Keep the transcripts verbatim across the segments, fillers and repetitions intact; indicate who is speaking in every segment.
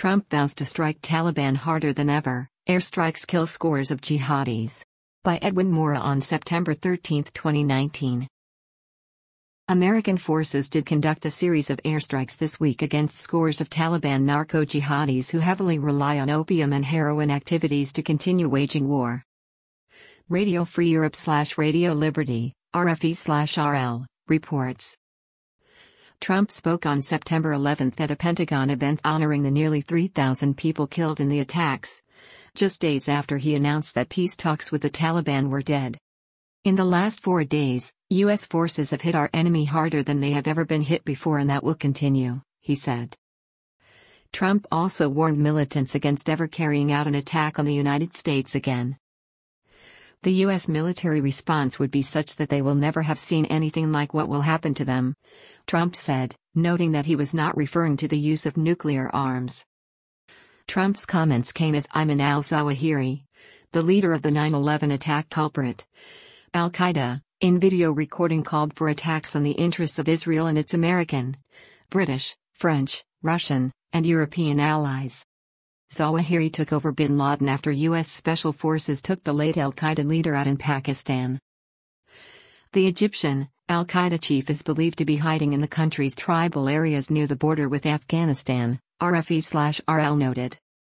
Speaker 1: Trump vows to strike Taliban harder than ever, airstrikes kill scores of jihadis. By Edwin Mora on September thirteenth, twenty nineteen. American forces did conduct a series of airstrikes this week against scores of Taliban narco-jihadis who heavily rely on opium and heroin activities to continue waging war. Radio Free Europe slash Radio Liberty, R F E slash R L, reports. Trump spoke on September eleventh at a Pentagon event honoring the nearly three thousand people killed in the attacks, just days after he announced that peace talks with the Taliban were dead. In the last four days, U S forces have hit our enemy harder than they have ever been hit before, and that will continue, he said. Trump also warned militants against ever carrying out an attack on the United States again. The U S military response would be such that they will never have seen anything like what will happen to them, Trump said, noting that he was not referring to the use of nuclear arms. Trump's comments came as Ayman al-Zawahiri, the leader of the nine eleven attack culprit, Al-Qaeda, in video recording called for attacks on the interests of Israel and its American, British, French, Russian, and European allies. Zawahiri took over bin Laden after U S Special Forces took the late Al-Qaeda leader out in Pakistan. The Egyptian, Al-Qaeda chief is believed to be hiding in the country's tribal areas near the border with Afghanistan, R F E slash R L noted.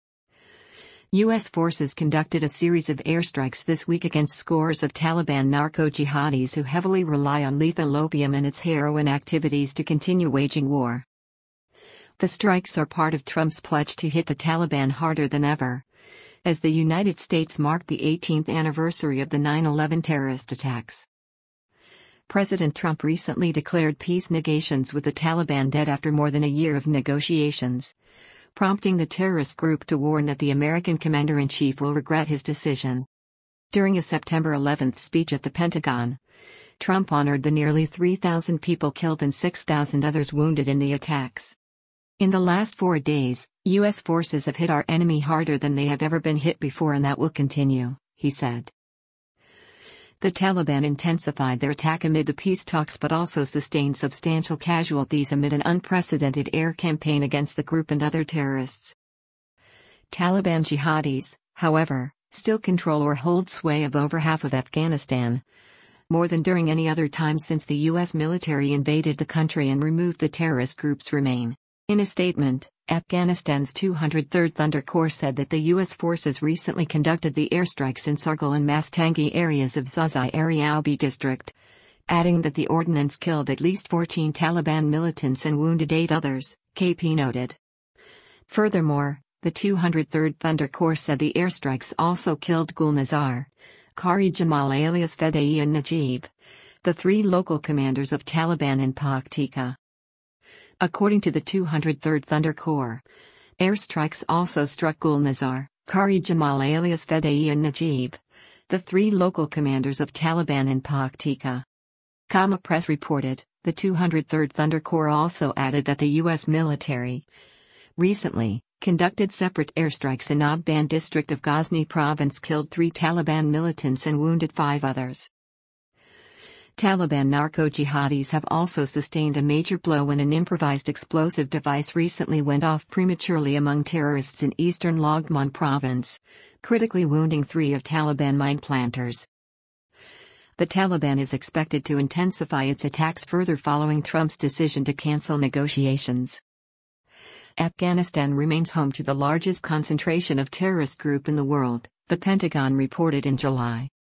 Speaker 1: U S forces conducted a series of airstrikes this week against scores of Taliban narco-jihadis who heavily rely on lethal opium and its heroin activities to continue waging war. The strikes are part of Trump's pledge to hit the Taliban harder than ever, as the United States marked the eighteenth anniversary of the nine eleven terrorist attacks. President Trump recently declared peace negotiations with the Taliban dead after more than a year of negotiations, prompting the terrorist group to warn that the American commander-in-chief will regret his decision. During a September eleventh speech at the Pentagon, Trump honored the nearly three thousand people killed and six thousand others wounded in the attacks. In the last four days, U S forces have hit our enemy harder than they have ever been hit before, and that will continue, he said. The Taliban intensified their attack amid the peace talks but also sustained substantial casualties amid an unprecedented air campaign against the group and other terrorists. Taliban jihadis, however, still control or hold sway of over half of Afghanistan, more than during any other time since the U S military invaded the country and removed the terrorist group's remain. In a statement, Afghanistan's two hundred third Thunder Corps said that the U S forces recently conducted the airstrikes in Sargal and Mastangi areas of Zaza-Eri-Aubi district, adding that the ordnance killed at least fourteen Taliban militants and wounded eight others, K P noted. Furthermore, the two hundred third Thunder Corps said the airstrikes also killed Gulnazar, Qari Jamal alias Fedai and Najib, the three local commanders of Taliban in Paktika. According to the two hundred third Thunder Corps, airstrikes also struck Gulnazar, Qari Jamal alias Fedai and Najib, the three local commanders of Taliban in Paktika. Kama Press reported, the two hundred third Thunder Corps also added that the U S military recently conducted separate airstrikes in Abban district of Ghazni province, killed three Taliban militants and wounded five others. Taliban narco-jihadis have also sustained a major blow when an improvised explosive device recently went off prematurely among terrorists in eastern Laghman province, critically wounding three of Taliban mine planters. The Taliban is expected to intensify its attacks further following Trump's decision to cancel negotiations. Afghanistan remains home to the largest concentration of terrorist group in the world, the Pentagon reported in July.